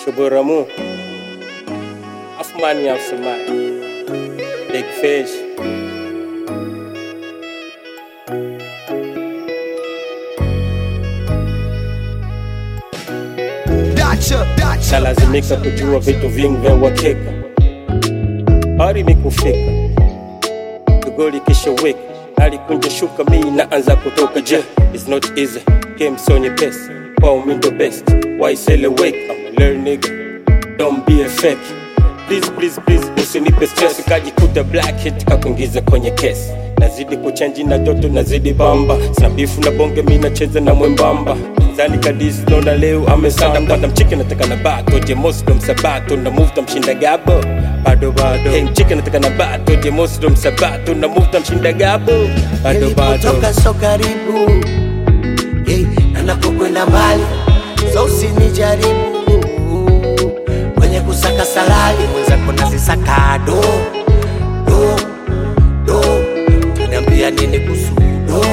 Shuburamu, Afmani Afsamai, Big Fish. Nalazimika kujua vitu vingi vya uhakika. Hadi ni kufika Tugoli kisha weka alikunja shuka mimi naanza kutoka je. It's not easy, game so nyepesi. Wow, me the best. Why sell awake? I'm a learn nigga. Don't be a fake. Please, usinipe stress. Kajikuta black hit kakuingiza kwenye kesi. Nazidi kuchanji na joto nazidi bamba. Sina bifu na bonge mimi nacheza na mwembamba. Zani kadisi nona leo amesanda. Mkwanda mchike nataka na bato. Je Muslim sabato na move tamshinda gabo. Bado hey mchike nataka na bato. Je Muslim sabato na move tamshinda gabo. Bado nilipotoka so karibu hey, na napokwenda mbali so usinijaribu kwenye kusaka salali mwenzako nazisaka do Tuniambia nini kuhusu do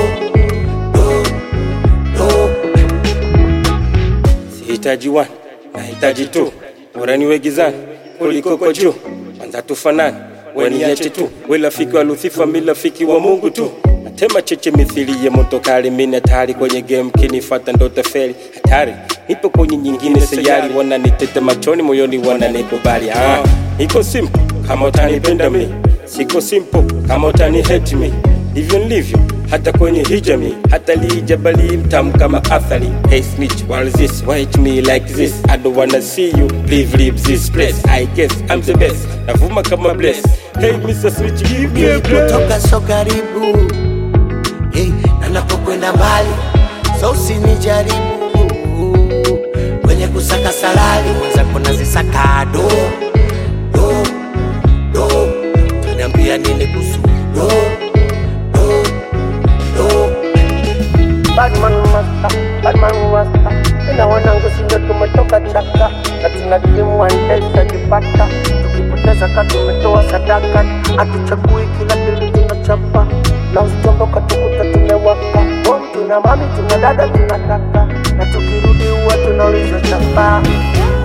Sihitaji one, nahitaji two. Bora niwe gizani kuliko kwa juu. Kwanza tufanani, we niache tu. We rafiki wa Lucifer, mi rafiki wa Mungu tu. Natema cheche mithili ya motokari. Mimi hatari kwenye game, kinifata ndo tafeli. Hatari, nipo kwenye nyingine sayari. Wananitete machoni, moyoni wananikubali. Niko simple, kama utanipenda mi. Siko simple, kama utani hate me. Hivyo nilivyo, hata kwenye hijami. Hata lijabali mtamu kama athari. Hey snitch, what is this? Why hate me like this? I don't wanna see you, leave this place. I guess I'm the best, navuma kama bless. Hey Mr. Switch, give me a break. Nilipotoka so karibu hey, na napokwenda mbali so usinijaribu kwenye kusaka salali mwenzako nazisaka do Tuniambia nini kuhusu do Badman master Ina wanangu sinyo tumetoka chaka na tunatimu wandelta jipata tukipoteza katumetoa sadaka atuchagui kila dili tunachapa na usitomboka tukuta tumewaka tuna mami tuna dada tunataka na tukirudi uwa tunauliza chapa